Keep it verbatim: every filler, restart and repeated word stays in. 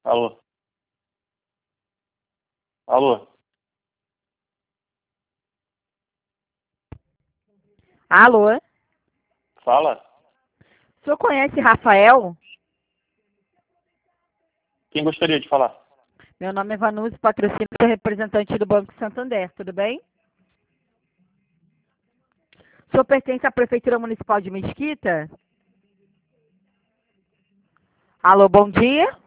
Alô? Alô? Alô? Fala? O senhor conhece Rafael? Quem gostaria de falar? Meu nome é Vanusa, patrocínio, sou representante do Banco Santander, tudo bem? O senhor pertence à Prefeitura Municipal de Mesquita? Alô, bom dia?